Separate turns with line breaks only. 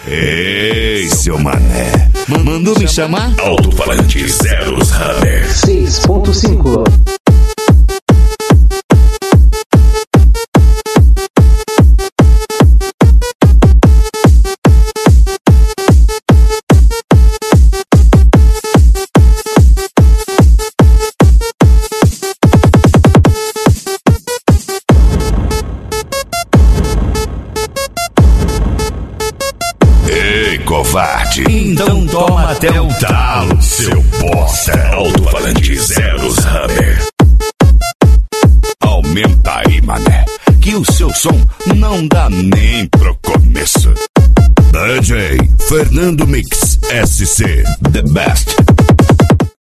Ei, seu mané, mandou me chamar?
Alto-falante Zeros Hammer
6.5.
Covarde, então toma até o talo, seu bosta.
Alto-falante Zeros Hammer.
Aumenta aí, mané, que o seu som não dá nem pro começo. DJ Fernando Mix SC, the best.